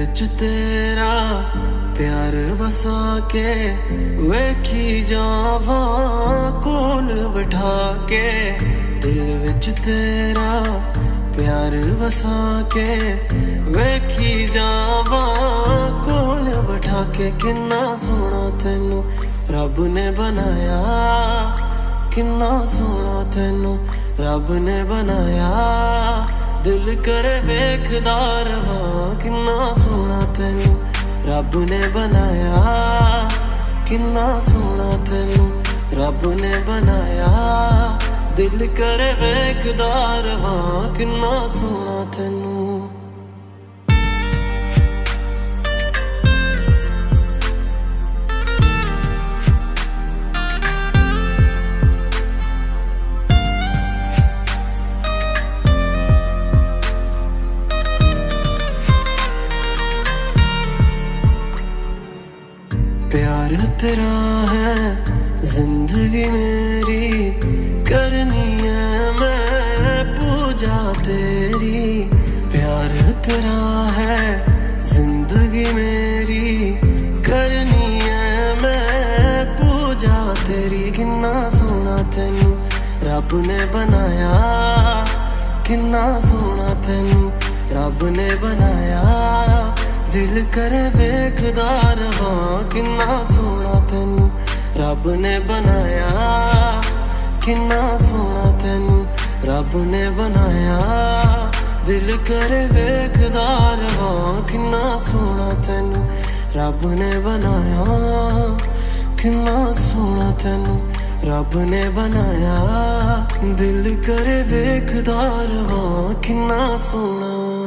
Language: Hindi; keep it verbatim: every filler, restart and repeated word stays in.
विच तेरा प्यार वसा के वेखी जावा कोल बिठा के। दिल विच तेरा प्यार वसा के वेखी जावा कोल बिठा के। किन्ना सोना तेनू रब ने बनाया, किन्ना सोना तेनू रब ने बनाया। दिल करे वेखदा रवां, किन्ना सोना तेनू रब ने बनाया, किन्ना सोना तेनू रब ने बनाया। दिल करे वेखदा रवां, किन्ना सोना तेनू। प्यार तेरा है जिंदगी मेरी, करनी है मैं पूजा तेरी। प्यार तेरा है जिंदगी मेरी, करनी है मैं पूजा तेरी। किन्ना सोना तेनू रब ने बनाया, किन्ना सोना तेनू रब ने बनाया। दिल करे वेखदा रवां, किन्ना सोना तेनू रब ने बनाया, किन्ना सोना तेनू रब ने बनाया। दिल करे वेखदा रवां, किन्ना सोना तेनू रब ने बनाया, किन्ना सोना तेनू रब ने बनाया। दिल करे वेखदा रवां, किन्ना सोना।